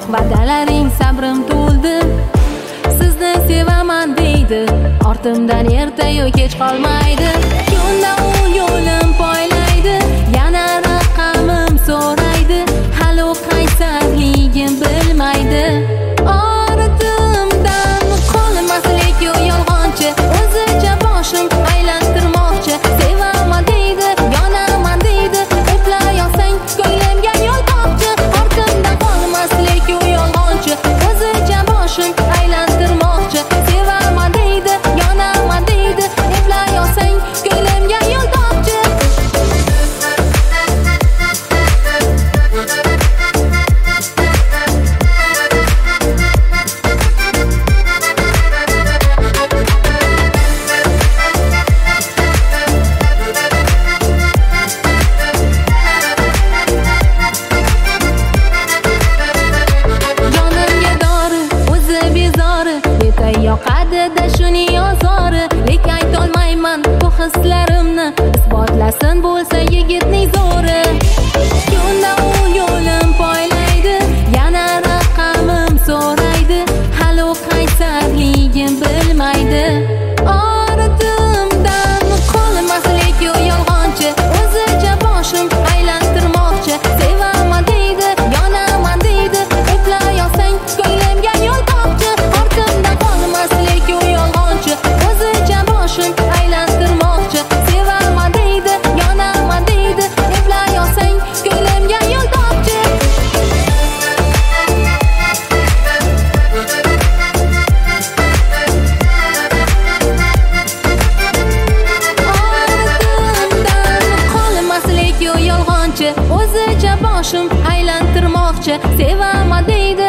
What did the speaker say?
va'dalaring sabrim to'ldi. Sizni sevaman deydi, ortimdan ertayu kech qolmaydi. Yo'lda u yo'lim poylaydi, yana raqamim so'raydi. Hali u qaysarligim bilmaydi. Ortimdan qolmaslik yolg'onchi, o'zicha boshim aylantirmoqchi. Sevaman deydi, yonaman deydi, eplayotsang ko'nglimga yo'l topchi. Ortimdan qolmaslik yolg'onchi, o'zicha boshim aylantirmoqchi. Sevaman deydi, yonaman deydi, eplayotsang ko'nglimga yo'l topchi. Yoqadi-da shuning ozori, lek aytolmayman bu hislarimni. Isbotlasin bo'lsa yigitning zo'ri. Yo'lda u yo'lim poylaydi, yana raqamim so'raydi. Hali u qaysarligim bilmaydi. Ortimdan qolmaslik yolg'onchi, o'zicha boshim aylantirmoqchi. Sevaman deydi, yonaman deydi, eplayotsang ko'nglimga yo'l topchi. Ortimdan qolmaslik yolg'onchi, o'zicha boshim aylantirmoqchi. Sevaman deydi, yonaman deydi, eplayotsang ko'nglimga yo'l topchi. Yolg'onchi, o'zicha boshim aylantirmoqchi. Sevaman deydi,